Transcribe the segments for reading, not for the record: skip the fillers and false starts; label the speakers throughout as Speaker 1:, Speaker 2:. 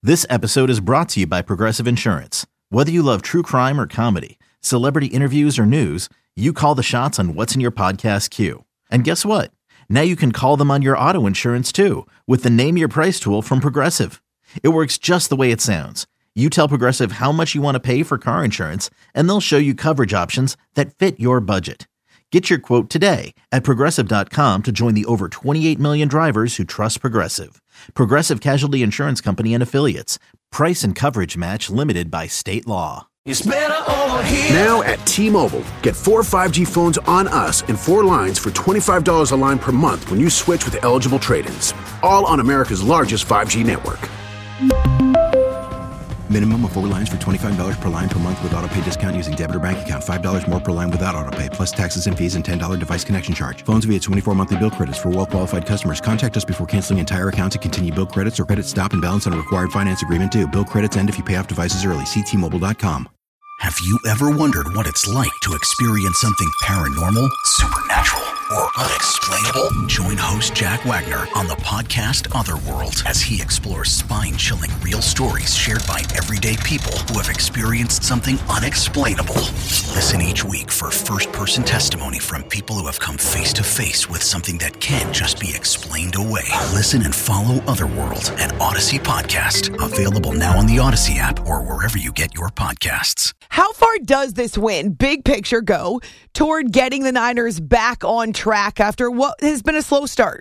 Speaker 1: This episode is brought to you by Progressive Insurance. Whether you love true crime or comedy, celebrity interviews or news, you call the shots on what's in your podcast queue. And guess what? Now you can call them on your auto insurance too with the Name Your Price tool from Progressive. It works just the way it sounds. You tell Progressive how much you want to pay for car insurance, and they'll show you coverage options that fit your budget. Get your quote today at Progressive.com to join the over 28 million drivers who trust Progressive. Progressive Casualty Insurance Company and Affiliates. Price and coverage match limited by state law.
Speaker 2: It's better over here.
Speaker 3: Now at T-Mobile, get 4 5G phones on us and 4 lines for $25 a line per month when you switch with eligible trade-ins. All on America's largest 5G network.
Speaker 4: Minimum of 4 lines for $25 per line per month with autopay discount using debit or bank account. $5 more per line without autopay, plus taxes and fees and $10 device connection charge. Phones via 24 monthly bill credits for well-qualified customers. Contact us before canceling entire account to continue bill credits or credit stop and balance on a required finance agreement due. Bill credits end if you pay off devices early. See T-Mobile.com.
Speaker 5: Have you ever wondered what it's like to experience something paranormal, supernatural, or unexplainable? Join host Jack Wagner on the podcast Otherworld as he explores spine-chilling real stories shared by everyday people who have experienced something unexplainable. Listen each week for first-person testimony from people who have come face-to-face with something that can't just be explained away. Listen and follow Otherworld, an Odyssey podcast. Available now on the Odyssey app or wherever you get your podcasts.
Speaker 6: How far does this win, big picture, go toward getting the Niners back on track after what has been a slow start?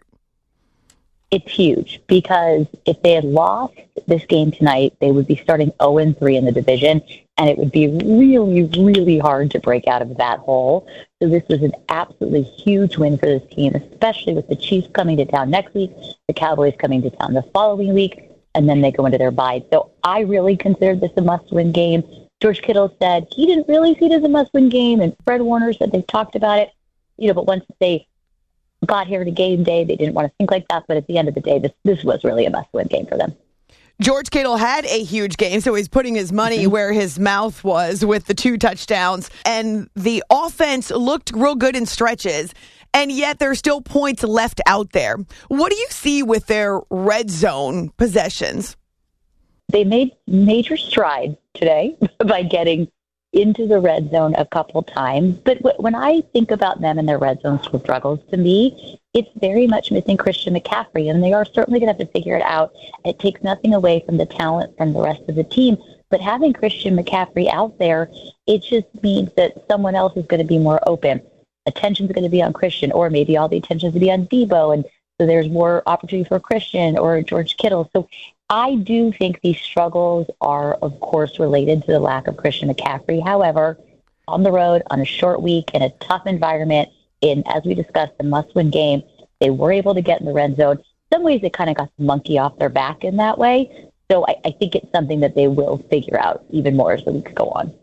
Speaker 7: It's huge because if they had lost this game tonight, they would be starting 0-3 in the division, and it would be really, really hard to break out of that hole. So this was an absolutely huge win for this team, especially with the Chiefs coming to town next week, the Cowboys coming to town the following week, and then they go into their bye. So I really considered this a must-win game. George Kittle said he didn't really see it as a must-win game, and Fred Warner said they talked about it, but once they got here to game day, they didn't want to think like that. But at the end of the day, this was really a must-win game for them.
Speaker 6: George Kittle had a huge game, so he's putting his money where his mouth was with the 2 touchdowns, and the offense looked real good in stretches, and yet there's still points left out there. What do you see with their red zone possessions?
Speaker 7: They made major strides today by getting into the red zone a couple times. But when I think about them and their red zone struggles, to me, it's very much missing Christian McCaffrey, and they are certainly going to have to figure it out. It takes nothing away from the talent from the rest of the team, but having Christian McCaffrey out there, it just means that someone else is going to be more open. Attention's going to be on Christian, or maybe all the attention's going to be on Debo, and so there's more opportunity for Christian or George Kittle. So I do think these struggles are, of course, related to the lack of Christian McCaffrey. However, on the road, on a short week, in a tough environment, as we discussed, a must-win game, they were able to get in the red zone. In some ways, they kind of got the monkey off their back in that way. So I think it's something that they will figure out even more as the weeks go on.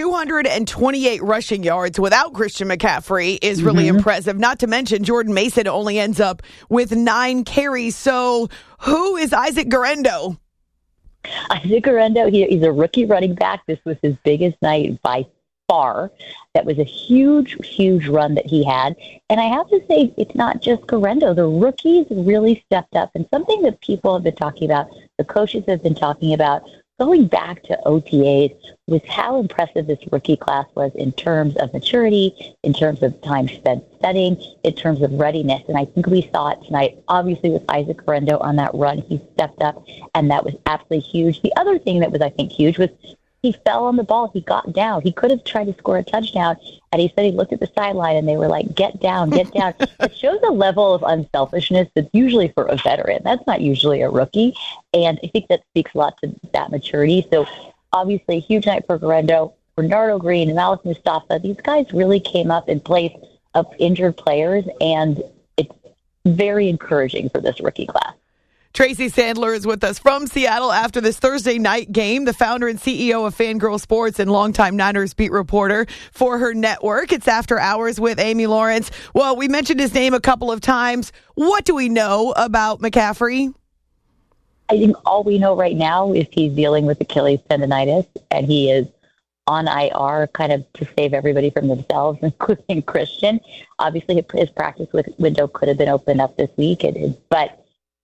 Speaker 6: 228 rushing yards without Christian McCaffrey is really impressive. Not to mention Jordan Mason only ends up with 9 carries. So who is Isaac Guerendo?
Speaker 7: Isaac Guerendo, he's a rookie running back. This was his biggest night by far. That was a huge, huge run that he had. And I have to say, it's not just Guerendo. The rookies really stepped up. And something that people have been talking about, the coaches have been talking about, going back to OTAs, was how impressive this rookie class was in terms of maturity, in terms of time spent studying, in terms of readiness. And I think we saw it tonight, obviously, with Isaac Guerendo on that run. He stepped up, and that was absolutely huge. The other thing that was, I think, huge was he fell on the ball. He got down. He could have tried to score a touchdown, and he said he looked at the sideline, and they were like, get down, get down. It shows a level of unselfishness that's usually for a veteran. That's not usually a rookie, and I think that speaks a lot to that maturity. So obviously, a huge night for Guerendo, Bernardo Green, and Malik Mustafa. These guys really came up in place of injured players, and it's very encouraging for this rookie class.
Speaker 6: Tracy Sandler is with us from Seattle after this Thursday night game, the founder and CEO of Fangirl Sports and longtime Niners beat reporter for her network. It's After Hours with Amy Lawrence. Well, we mentioned his name a couple of times. What do we know about McCaffrey?
Speaker 7: I think all we know right now is he's dealing with Achilles tendonitis, and he is on IR kind of to save everybody from themselves, including Christian. Obviously, his practice window could have been opened up this week, but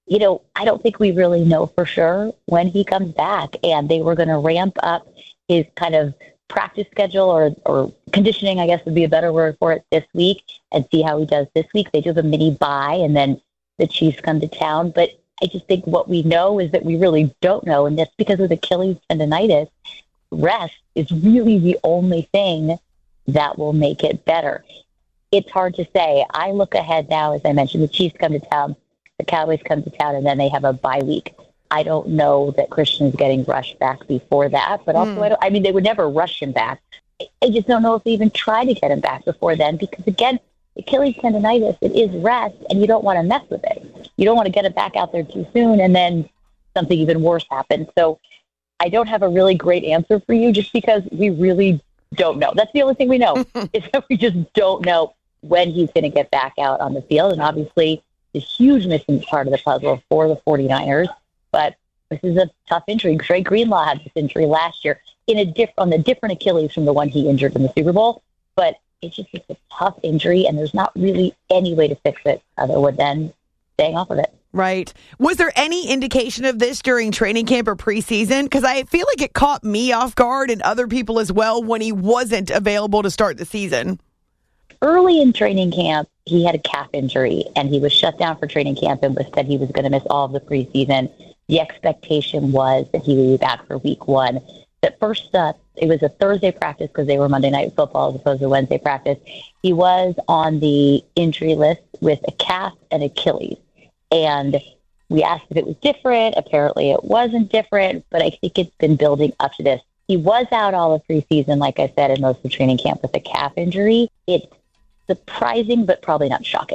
Speaker 7: I don't think we really know for sure when he comes back, and they were going to ramp up his kind of practice schedule or conditioning, I guess would be a better word for it, this week and see how he does this week. They do have a mini bye, and then the Chiefs come to town. But I just think what we know is that we really don't know, and that's because of Achilles tendonitis. Rest is really the only thing that will make it better. It's hard to say. I look ahead now, as I mentioned, the Chiefs come to town, the Cowboys come to town, and then they have a bye week. I don't know that Christian is getting rushed back before that, but also they would never rush him back. I just don't know if they even try to get him back before then, because again, Achilles tendonitis, it is rest, and you don't want to mess with it. You don't want to get it back out there too soon, and then something even worse happens. So I don't have a really great answer for you, just because we really don't know. That's the only thing we know, is that we just don't know when he's going to get back out on the field, and obviously the huge missing part of the puzzle for the 49ers. But this is a tough injury. Trey Greenlaw had this injury last year on the different Achilles from the one he injured in the Super Bowl. But it's a tough injury, and there's not really any way to fix it other than staying off of it.
Speaker 6: Right. Was there any indication of this during training camp or preseason? Because I feel like it caught me off guard and other people as well when he wasn't available to start the season.
Speaker 7: Early in training camp, he had a calf injury, and he was shut down for training camp and said he was going to miss all of the preseason. The expectation was that he would be back for week 1. At first, it was a Thursday practice because they were Monday Night Football as opposed to Wednesday practice. He was on the injury list with a calf and Achilles. And we asked if it was different. Apparently it wasn't different, but I think it's been building up to this. He was out all of preseason, like I said, in most of training camp with a calf injury. It's surprising, but probably not shocking.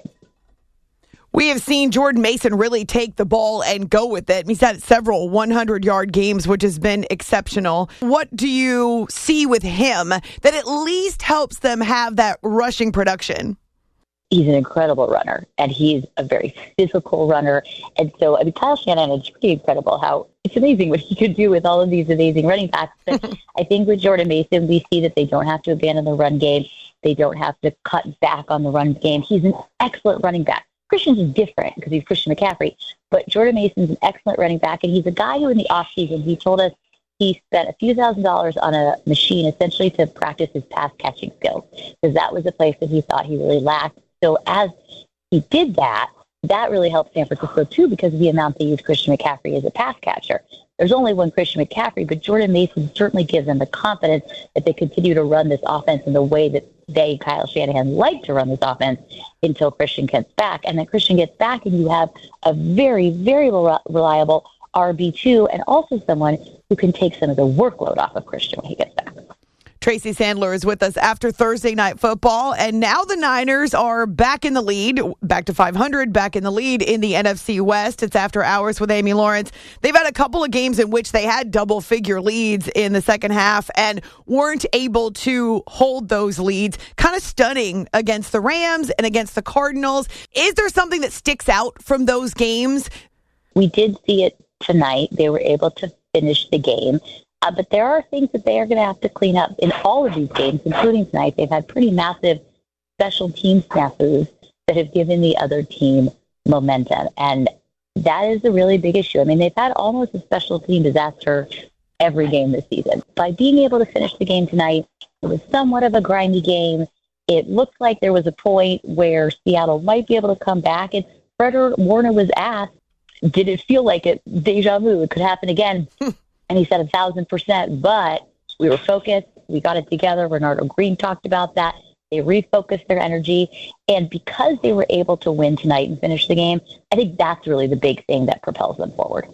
Speaker 6: We have seen Jordan Mason really take the ball and go with it. He's had several 100-yard games, which has been exceptional. What do you see with him that at least helps them have that rushing production?
Speaker 7: He's an incredible runner, and he's a very physical runner. And so, Kyle Shanahan, it's pretty incredible how it's amazing what he could do with all of these amazing running backs. But I think with Jordan Mason, we see that they don't have to abandon the run game. They don't have to cut back on the run game. He's an excellent running back. Christian's is different because he's Christian McCaffrey, but Jordan Mason's an excellent running back, and he's a guy who in the offseason, he told us he spent a few $1,000s on a machine essentially to practice his pass catching skills, because that was a place that he thought he really lacked. So as he did that, that really helped San Francisco too, because of the amount they use Christian McCaffrey as a pass catcher. There's only one Christian McCaffrey, but Jordan Mason certainly gives them the confidence that they continue to run this offense in the way that they, Kyle Shanahan, like to run this offense until Christian gets back. And then Christian gets back, and you have a very, very reliable RB2, and also someone who can take some of the workload off of Christian when he gets back.
Speaker 6: Tracy Sandler is with us after Thursday Night Football, and now the Niners are back in the lead, back to 500, back in the lead in the NFC West. It's After Hours with Amy Lawrence. They've had a couple of games in which they had double-figure leads in the second half and weren't able to hold those leads. Kind of stunning against the Rams and against the Cardinals. Is there something that sticks out from those games?
Speaker 7: We did see it tonight. They were able to finish the game. But there are things that they are going to have to clean up in all of these games, including tonight. They've had pretty massive special team snafus that have given the other team momentum. And that is a really big issue. I mean, they've had almost a special team disaster every game this season. By being able to finish the game tonight, it was somewhat of a grindy game. It looked like there was a point where Seattle might be able to come back. And Fred Warner was asked, did it feel like it? Deja vu, it could happen again. And he said 1,000%, but we were focused. We got it together. Renardo Green talked about that. They refocused their energy. And because they were able to win tonight and finish the game, I think that's really the big thing that propels them forward.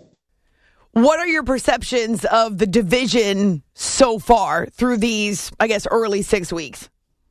Speaker 6: What are your perceptions of the division so far through these, I guess, early 6 weeks?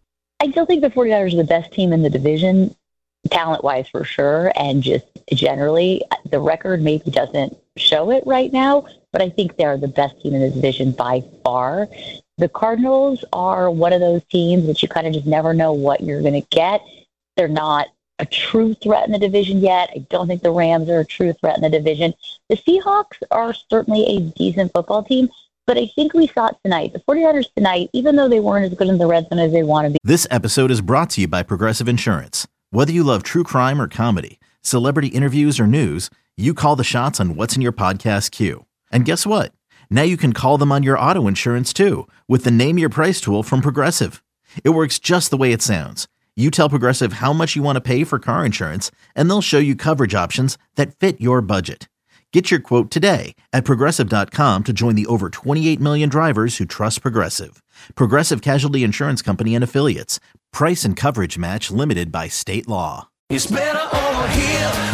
Speaker 7: I still think the 49ers are the best team in the division, talent-wise for sure, and just generally. The record maybe doesn't show it right now, but I think they're the best team in the division by far. The Cardinals are one of those teams that you kind of just never know what you're going to get. They're not a true threat in the division yet. I don't think the Rams are a true threat in the division. The Seahawks are certainly a decent football team, but I think we saw it tonight. The 49ers tonight, even though they weren't as good in the red zone as they want to be.
Speaker 1: This episode is brought to you by Progressive Insurance. Whether you love true crime or comedy, celebrity interviews or news, you call the shots on what's in your podcast queue. And guess what? Now you can call them on your auto insurance too with the Name Your Price tool from Progressive. It works just the way it sounds. You tell Progressive how much you want to pay for car insurance, and they'll show you coverage options that fit your budget. Get your quote today at Progressive.com to join the over 28 million drivers who trust Progressive. Progressive Casualty Insurance Company and Affiliates. Price and coverage match limited by state law.
Speaker 2: It's better over here.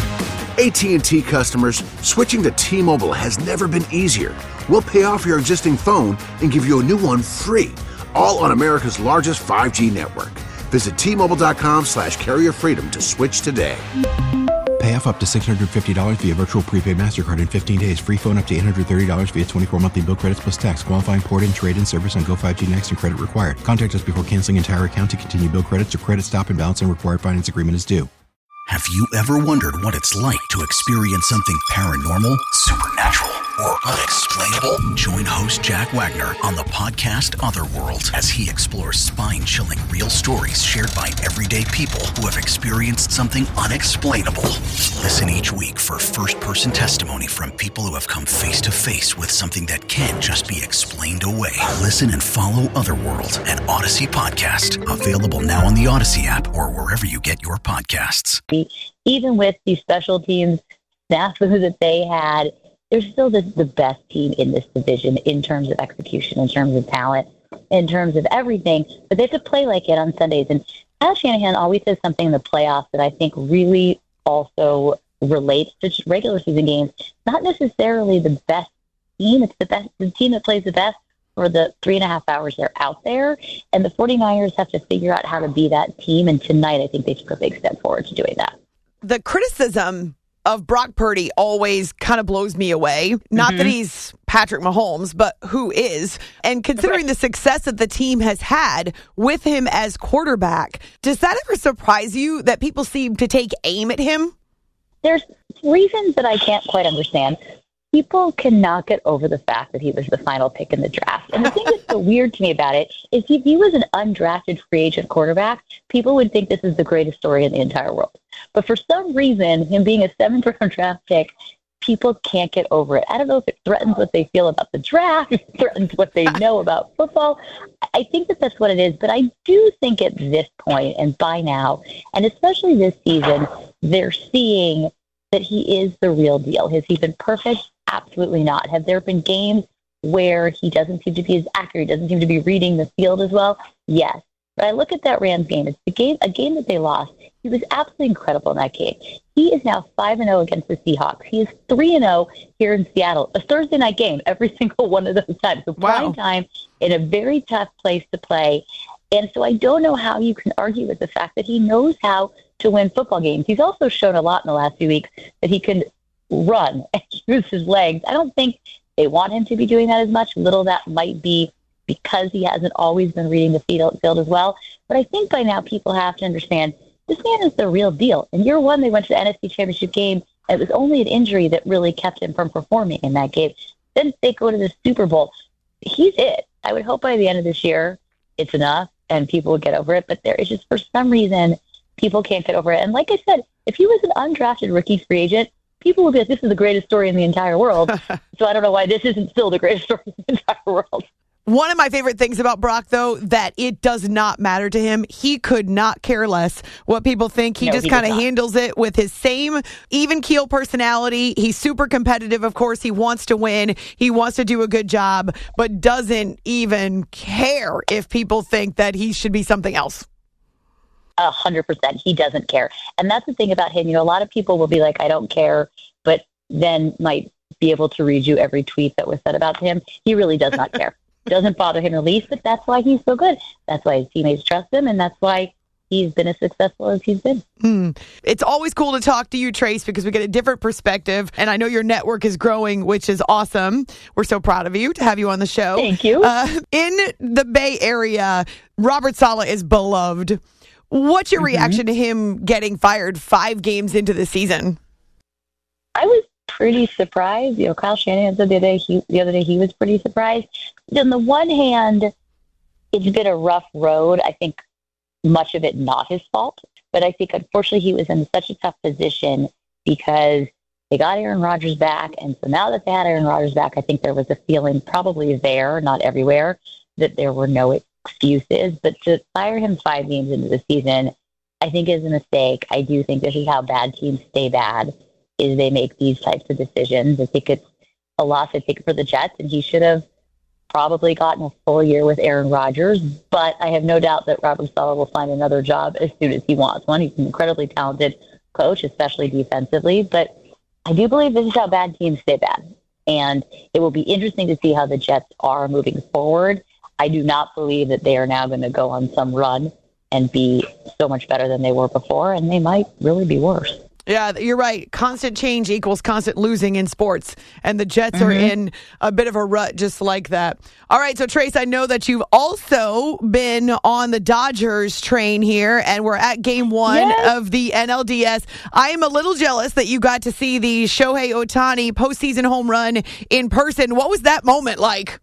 Speaker 3: AT&T customers, switching to T-Mobile has never been easier. We'll pay off your existing phone and give you a new one free, all on America's largest 5G network. Visit T-Mobile.com/carrier freedom to switch today.
Speaker 4: Pay off up to $650 via virtual prepaid MasterCard in 15 days. Free phone up to $830 via 24 monthly bill credits plus tax. Qualifying port-in, trade-in service on Go 5G Next and credit required. Contact us before canceling entire account to continue bill credits or credit stop and balance on required finance agreement is due.
Speaker 5: Have you ever wondered what it's like to experience something paranormal, supernatural, or unexplainable? Join host Jack Wagner on the podcast Otherworld as he explores spine-chilling real stories shared by everyday people who have experienced something unexplainable. Listen each week for first-person testimony from people who have come face-to-face with something that can't just be explained away. Listen and follow Otherworld, an Odyssey podcast. Available now on the Odyssey app or wherever you get your podcasts.
Speaker 7: Even with these special teams snafu that they had, they're still the best team in this division in terms of execution, in terms of talent, in terms of everything. But they have to play like it on Sundays. And Kyle Shanahan always says something in the playoffs that I think really also relates to just regular season games. Not necessarily the best team. It's the team that plays the best for the 3.5 hours they're out there. And the 49ers have to figure out how to be that team. And tonight, I think they took a big step forward to doing that.
Speaker 6: The criticism of Brock Purdy always kind of blows me away. Not that he's Patrick Mahomes, but who is. And considering the success that the team has had with him as quarterback, does that ever surprise you that people seem to take aim at him?
Speaker 7: There's reasons that I can't quite understand. People cannot get over the fact that he was the final pick in the draft. And the thing that's so weird to me about it is if he was an undrafted free agent quarterback, people would think this is the greatest story in the entire world. But for some reason, him being a 7th-round draft pick, people can't get over it. I don't know if it threatens what they feel about the draft, if it threatens what they know about football. I think that that's what it is. But I do think at this point and by now, and especially this season, they're seeing that he is the real deal. Has he been perfect? Absolutely not. Have there been games where he doesn't seem to be as accurate, doesn't seem to be reading the field as well? Yes. But I look at that Rams game. It's a game that they lost. He was absolutely incredible in that game. He is now 5-0 against the Seahawks. He is 3-0 here in Seattle. A Thursday night game every single one of those times. So prime time in a very tough place to play. And so I don't know how you can argue with the fact that he knows how to win football games. He's also shown a lot in the last few weeks that he can run and use his legs. I don't think they want him to be doing that as much. Little that might be because he hasn't always been reading the field as well. But I think by now people have to understand this man is the real deal. In year one, they went to the NFC Championship game. And it was only an injury that really kept him from performing in that game. Then they go to the Super Bowl. He's it. I would hope by the end of this year it's enough and people will get over it. But there is just, for some reason, people can't get over it. And like I said, if he was an undrafted rookie free agent, people would be like, this is the greatest story in the entire world. So I don't know why this isn't still the greatest story in the entire world.
Speaker 6: One of my favorite things about Brock, though, that it does not matter to him. He could not care less what people think. He just kind of handles it with his same even keel personality. He's super competitive, of course. He wants to win. He wants to do a good job, but doesn't even care if people think that he should be something else.
Speaker 7: 100%. He doesn't care. And that's the thing about him. You know, a lot of people will be like, I don't care, but then might be able to read you every tweet that was said about him. He really does not care. Doesn't bother him in the least, but that's why he's so good. That's why his teammates trust him, and that's why he's been as successful as he's been.
Speaker 6: It's always cool to talk to you, Trace, because we get a different perspective, and I know your network is growing, which is awesome. We're so proud of you to have you on the show.
Speaker 7: Thank you.
Speaker 6: In the Bay Area, Robert Saleh is beloved. What's your reaction to him getting fired 5 games into the season?
Speaker 7: I was pretty surprised. You know, Kyle Shanahan said the other day he was pretty surprised. On the one hand, it's been a rough road. I think much of it not his fault, but I think unfortunately he was in such a tough position because They got Aaron Rodgers back, and so now that they had Aaron Rodgers back, I think there was a feeling probably there, not everywhere, that there were no excuses. But to fire him 5 games into the season, I think is a mistake. I do think this is how bad teams stay bad, is they make these types of decisions. I think it's a loss, I think, for the Jets, and he should have probably gotten a full year with Aaron Rodgers. But I have no doubt that Robert Saleh will find another job as soon as he wants one. He's an incredibly talented coach, especially defensively. But I do believe this is how bad teams stay bad. And it will be interesting to see how the Jets are moving forward. I do not believe that they are now going to go on some run and be so much better than they were before, and they might really be worse.
Speaker 6: Yeah, you're right. Constant change equals constant losing in sports, and the Jets are in a bit of a rut just like that. All right, so Trace, I know that you've also been on the Dodgers train here, and we're at game 1 of the NLDS. I am a little jealous that you got to see the Shohei Ohtani postseason home run in person. What was that moment like?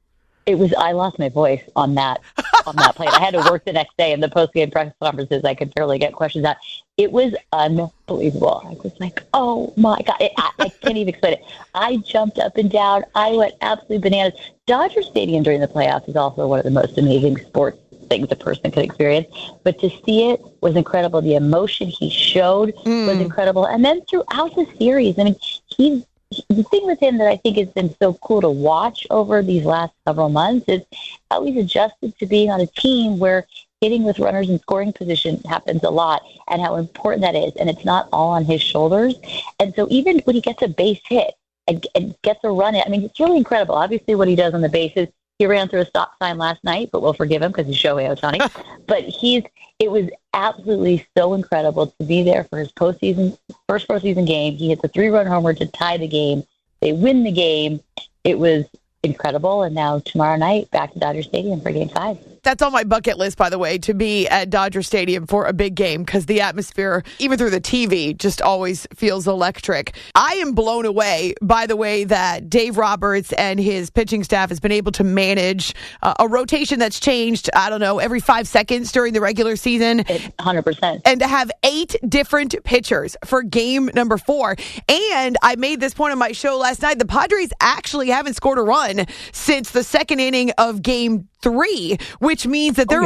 Speaker 7: I lost my voice on that plane. I had to work the next day in the post-game press conferences. I could barely get questions out. It was unbelievable. I was like, oh my God. I can't even explain it. I jumped up and down. I went absolutely bananas. Dodger Stadium during the playoffs is also one of the most amazing sports things a person could experience. But to see it was incredible. The emotion he showed was incredible. And then throughout the series, I mean, the thing with him that I think has been so cool to watch over these last several months is how he's adjusted to being on a team where hitting with runners in scoring position happens a lot, and how important that is. And it's not all on his shoulders. And so even when he gets a base hit and gets a run, I mean, it's really incredible. Obviously, what he does on the bases, he ran through a stop sign last night, but we'll forgive him because he's Shohei Ohtani. But it was absolutely so incredible to be there for his first postseason game. He hits a 3-run homer to tie the game. They win the game. It was incredible. And now tomorrow night, back to Dodger Stadium for Game 5.
Speaker 6: That's on my bucket list, by the way, to be at Dodger Stadium for a big game, because the atmosphere, even through the TV, just always feels electric. I am blown away by the way that Dave Roberts and his pitching staff has been able to manage a rotation that's changed, I don't know, every 5 seconds during the regular season.
Speaker 7: 100%.
Speaker 6: And to have 8 different pitchers for game number 4. And I made this point on my show last night. The Padres actually haven't scored a run since the second inning of game 3, which means that they're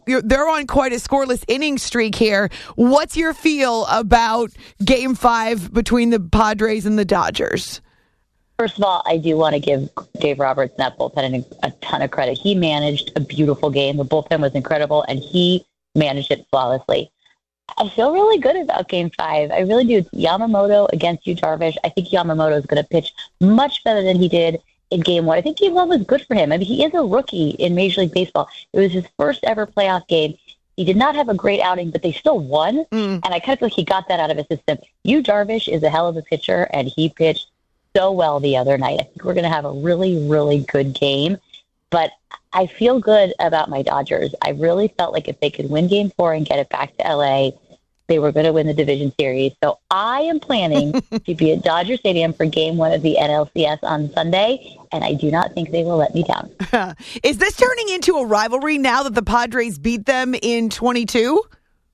Speaker 6: on quite a scoreless inning streak here. What's your feel about Game 5 between the Padres and the Dodgers?
Speaker 7: First of all, I do want to give Dave Roberts and that bullpen a ton of credit. He managed a beautiful game. The bullpen was incredible, and he managed it flawlessly. I feel really good about Game 5. I really do. It's Yamamoto against Yu Darvish. I think Yamamoto is going to pitch much better than he did in Game 1. I think Game 1 was good for him. I mean, he is a rookie in Major League Baseball. It was his first ever playoff game. He did not have a great outing, but they still won. And I kind of feel like he got that out of his system. Yu Darvish is a hell of a pitcher, and he pitched so well the other night. I think we're going to have a really, really good game. But I feel good about my Dodgers. I really felt like if they could win Game 4 and get it back to L.A., they were going to win the division series. So I am planning to be at Dodger Stadium for Game 1 of the NLCS on Sunday, and I do not think they will let me down.
Speaker 6: Is this turning into a rivalry now that the Padres beat them in 22?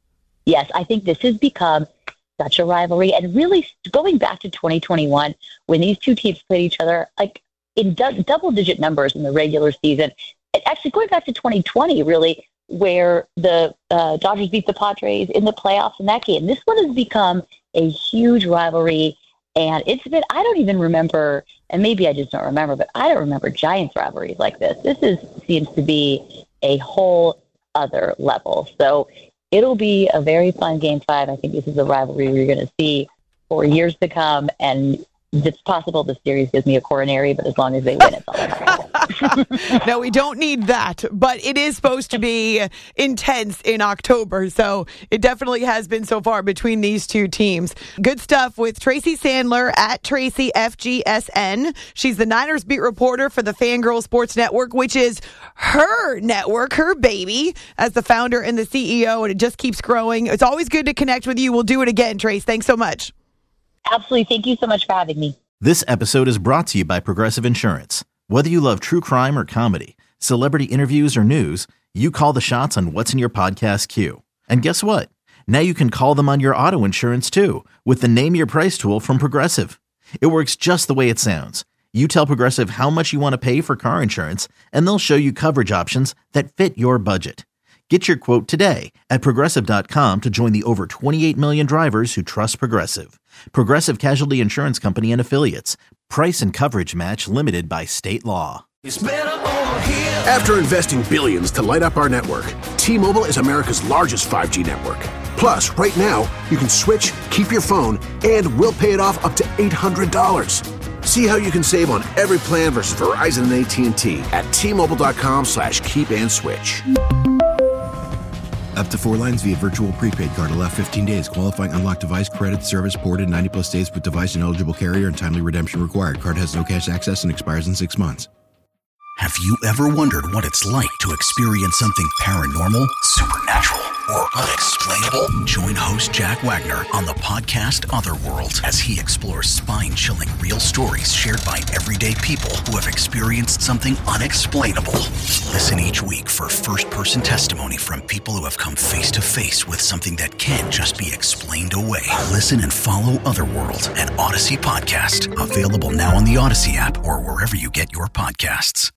Speaker 7: Yes, I think this has become such a rivalry. And really, going back to 2021, when these two teams played each other like in double-digit numbers in the regular season, actually going back to 2020, really, where the Dodgers beat the Padres in the playoffs in that game. This one has become a huge rivalry, and it's been, I don't even remember, and maybe I just don't remember, but I don't remember Giants rivalries like this. This seems to be a whole other level. So it'll be a very fun Game 5. I think this is a rivalry we're going to see for years to come, and it's possible the series gives me a coronary, but as long as they win, it's all that matters.
Speaker 6: No, we don't need that, but it is supposed to be intense in October, so it definitely has been so far between these two teams. Good stuff with Tracy Sandler at Tracy FGSN. She's the Niners beat reporter for the Fangirl Sports Network, which is her network, her baby, as the founder and the CEO, and it just keeps growing. It's always good to connect with you. We'll do it again, Trace. Thanks so much.
Speaker 7: Absolutely. Thank you so much for having me.
Speaker 1: This episode is brought to you by Progressive Insurance. Whether you love true crime or comedy, celebrity interviews or news, you call the shots on what's in your podcast queue. And guess what? Now you can call them on your auto insurance too with the Name Your Price tool from Progressive. It works just the way it sounds. You tell Progressive how much you want to pay for car insurance, and they'll show you coverage options that fit your budget. Get your quote today at Progressive.com to join the over 28 million drivers who trust Progressive. Progressive Casualty Insurance Company and Affiliates. Price and coverage match limited by state law.
Speaker 2: It's better over here.
Speaker 3: After investing billions to light up our network, T-Mobile is America's largest 5G network. Plus, right now, you can switch, keep your phone, and we'll pay it off up to $800. See how you can save on every plan versus Verizon and AT&T at T-Mobile.com/keep-and-switch.
Speaker 4: Up to 4 lines via virtual prepaid card. Allow 15 days. Qualifying unlocked device credit service ported 90-plus days with device and eligible carrier and timely redemption required. Card has no cash access and expires in 6 months.
Speaker 5: Have you ever wondered what it's like to experience something paranormal, supernatural, or unexplainable? Join host Jack Wagner on the podcast Otherworld as he explores spine-chilling real stories shared by everyday people who have experienced something unexplainable. Listen each week for first-person testimony from people who have come face-to-face with something that can't just be explained away. Listen and follow Otherworld, an Odyssey podcast. Available now on the Odyssey app or wherever you get your podcasts.